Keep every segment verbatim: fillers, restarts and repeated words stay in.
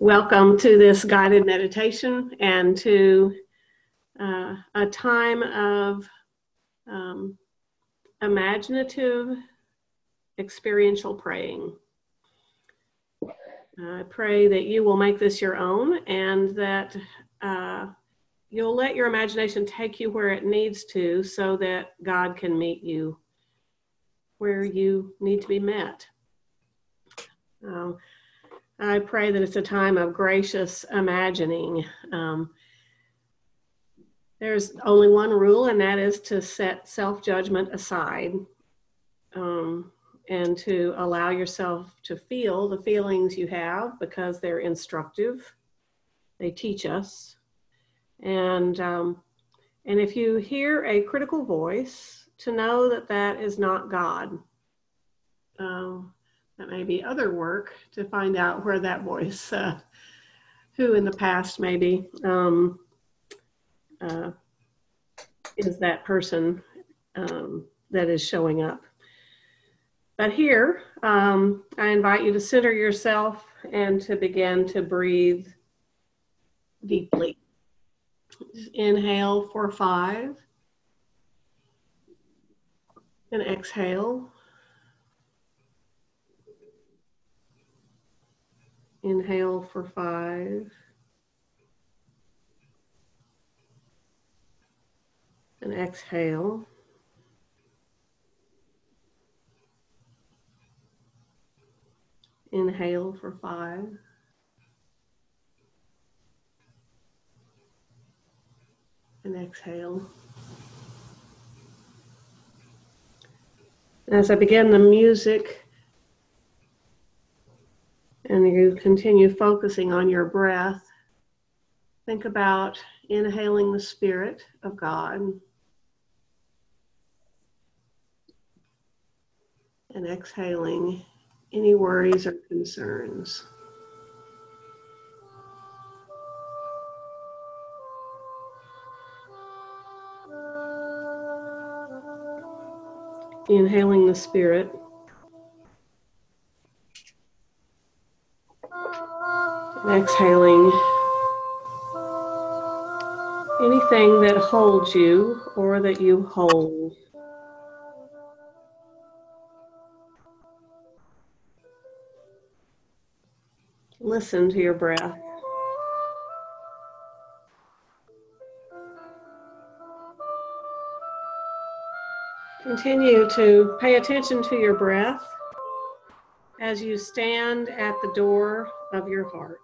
Welcome to this guided meditation and to uh, a time of um, imaginative experiential praying. I pray that you will make this your own and that uh, you'll let your imagination take you where it needs to so that God can meet you where you need to be met. Um, I pray that it's a time of gracious imagining. Um, there's only one rule, and that is to set self-judgment aside um, and to allow yourself to feel the feelings you have because they're instructive. They teach us. And, um, and if you hear a critical voice, to know that that is not God. Um, that may be other work to find out where that voice, uh, who in the past maybe um, uh, is that person um, that is showing up. But here, um, I invite you to center yourself and to begin to breathe deeply. Inhale for five and exhale. Inhale for five and exhale. Inhale for five and exhale. As I begin the music and you continue focusing on your breath, think about inhaling the Spirit of God and exhaling any worries or concerns. Inhaling the Spirit. And exhaling anything that holds you or that you hold. Listen to your breath. Continue to pay attention to your breath as you stand at the door of your heart.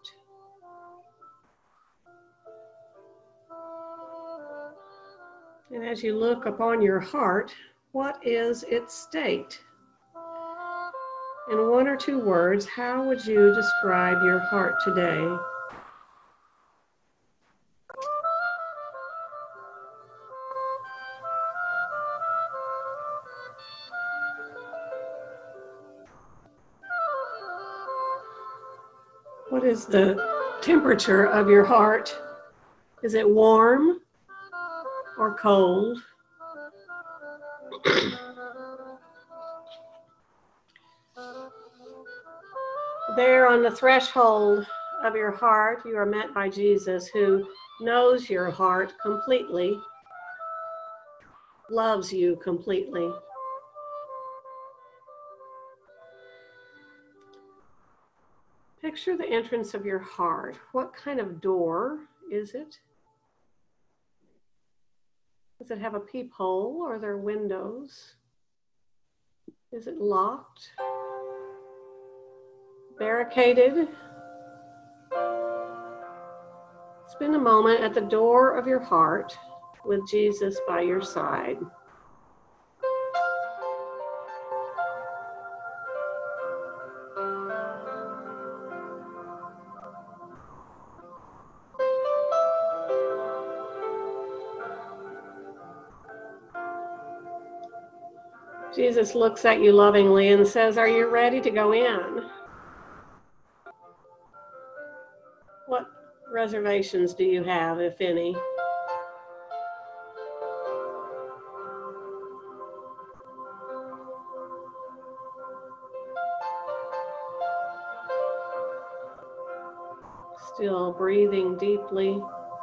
And as you look upon your heart, what is its state? In one or two words, how would you describe your heart today? What is the temperature of your heart? Is it warm or cold? There on the threshold of your heart, you are met by Jesus, who knows your heart completely, loves you completely. Picture the entrance of your heart. What kind of door is it? Does it have a peephole or are there windows? Is it locked? Barricaded? Spend a moment at the door of your heart with Jesus by your side. Jesus looks at you lovingly and says, "Are you ready to go in?" What reservations do you have, if any? Still breathing deeply.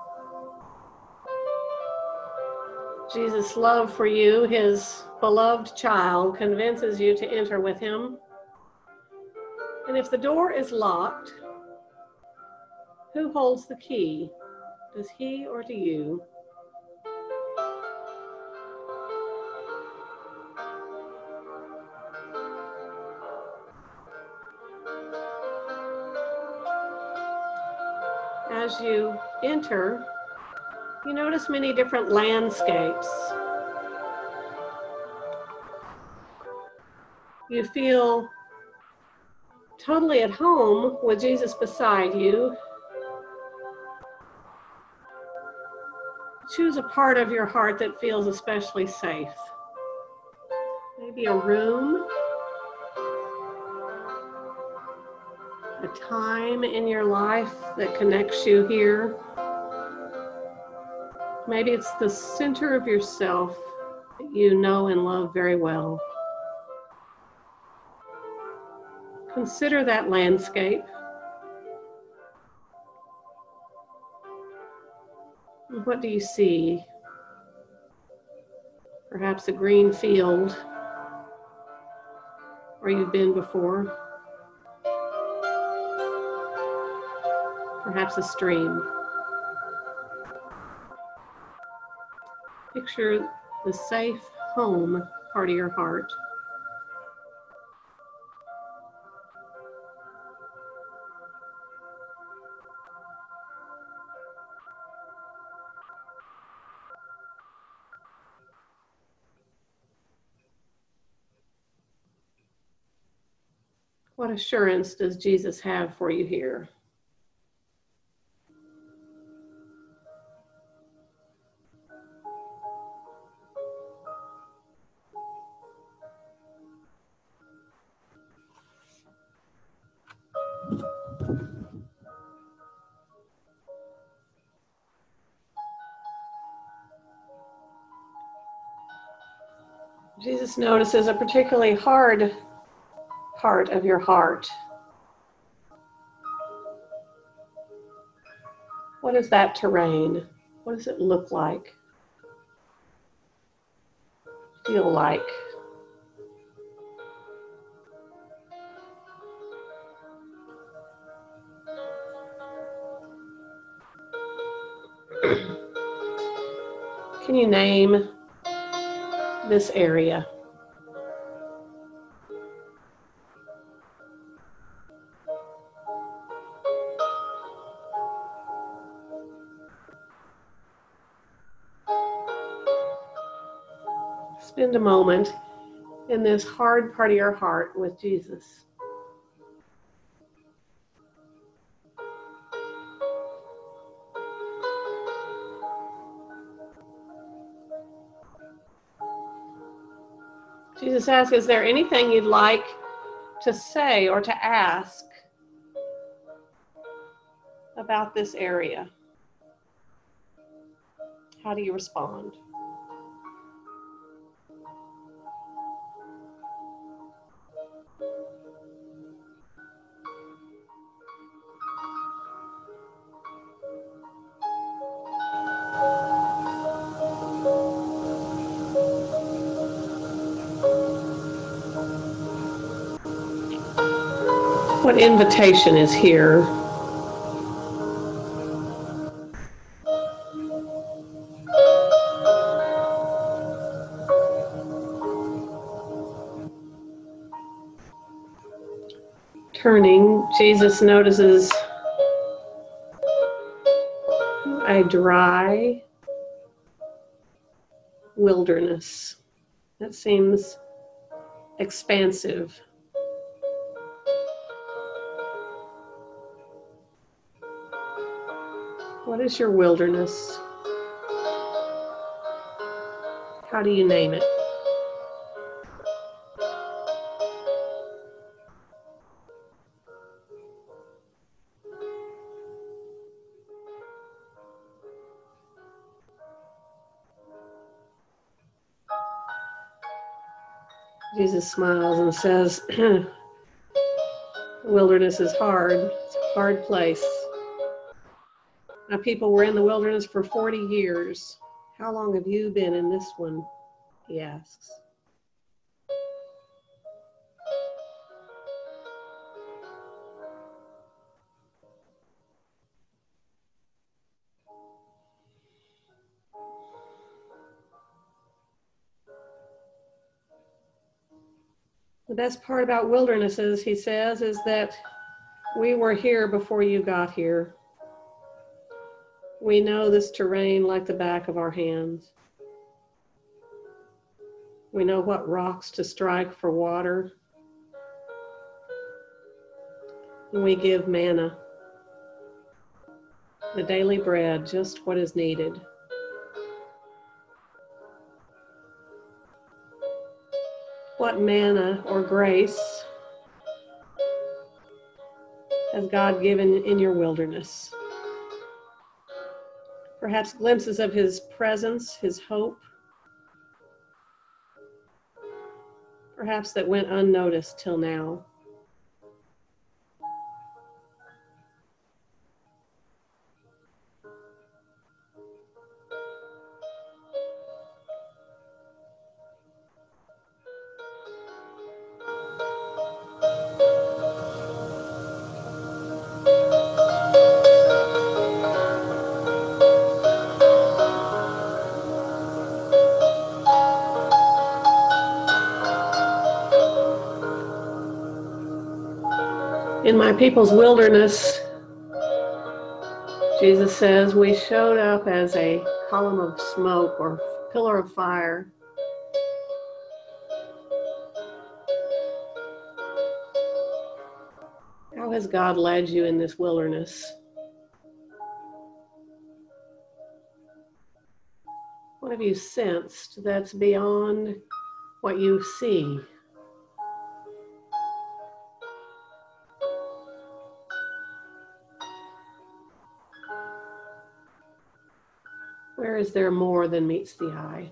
Jesus' love for you, his beloved child, convinces you to enter with him. And if the door is locked, who holds the key? Does he or do you? As you enter, you notice many different landscapes. You feel totally at home with Jesus beside you. Choose a part of your heart that feels especially safe. Maybe a room, a time in your life that connects you here. Maybe it's the center of yourself that you know and love very well. Consider that landscape. What do you see? Perhaps a green field where you've been before. Perhaps a stream. Picture the safe home part of your heart. What assurance does Jesus have for you here? Jesus notices a particularly hard part of your heart. What is that terrain? What does it look like? Feel like? Can you name this area? Spend a moment in this hard part of your heart with Jesus. Jesus asks, is there anything you'd like to say or to ask about this area? How do you respond? What invitation is here? Turning, Jesus notices a dry wilderness that seems expansive. What is your wilderness? How do you name it? Jesus smiles and says, the wilderness is hard. It's a hard place. My people were in the wilderness for forty years. How long have you been in this one? He asks. The best part about wildernesses, he says, is that we were here before you got here. We know this terrain like the back of our hands. We know what rocks to strike for water. And we give manna, the daily bread, just what is needed. What manna or grace has God given in your wilderness? Perhaps glimpses of his presence, his hope, perhaps that went unnoticed till now. In my people's wilderness, Jesus says, we showed up as a column of smoke or pillar of fire. How has God led you in this wilderness? What have you sensed that's beyond what you see? Where is there more than meets the eye?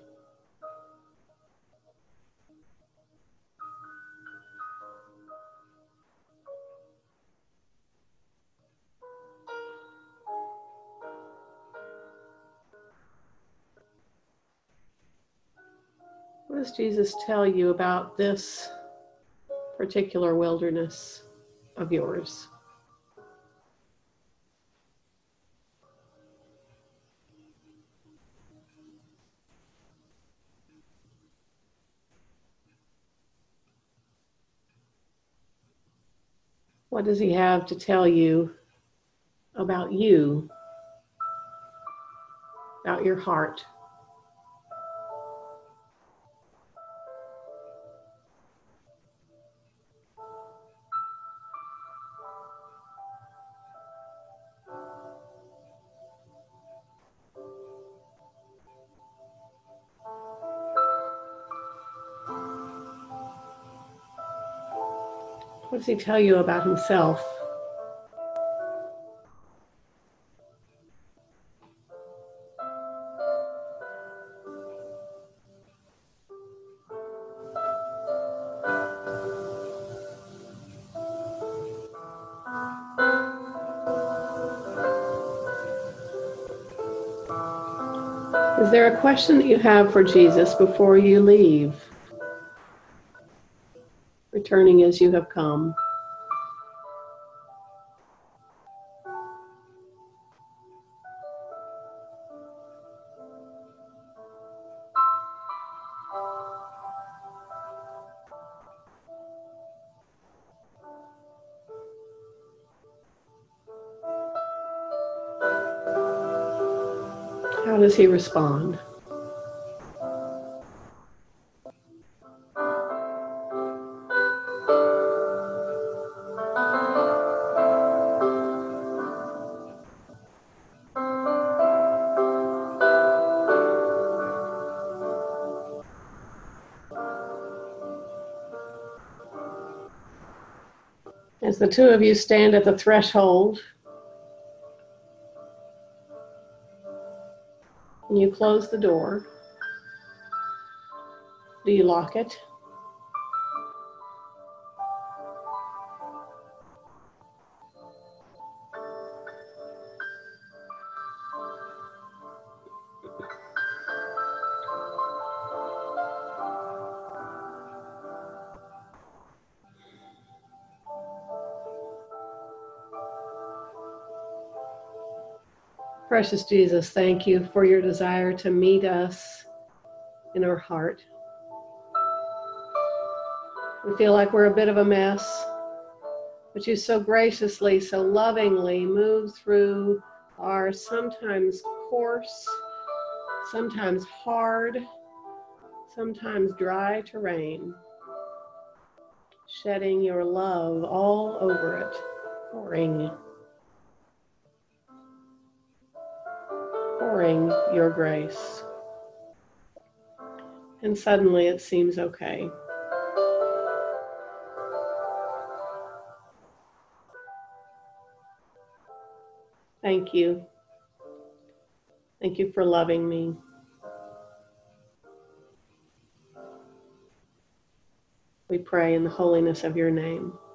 What does Jesus tell you about this particular wilderness of yours? What does he have to tell you about you, about your heart? What does he tell you about himself? Is there a question that you have for Jesus before you leave, returning as you have come? How does he respond? As the two of you stand at the threshold, and you close the door, do you lock it? Precious Jesus, thank you for your desire to meet us in our heart. We feel like we're a bit of a mess, but you so graciously, so lovingly move through our sometimes coarse, sometimes hard, sometimes dry terrain, shedding your love all over it, pouring, pouring your grace. And suddenly it seems okay. Thank you. Thank you for loving me. We pray in the holiness of your name.